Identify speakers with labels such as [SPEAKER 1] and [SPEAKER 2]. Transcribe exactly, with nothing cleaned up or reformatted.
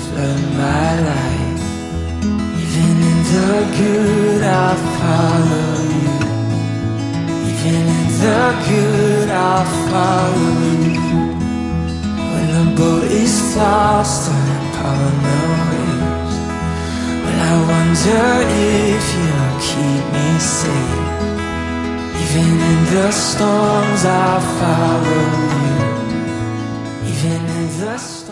[SPEAKER 1] flood my life. Even in the good I'll follow you. Even in the good I'll follow you. When the boat is tossed upon the waves, well, I wonder if you'll keep me safe. Even in the storms I'll follow you. Even in the storms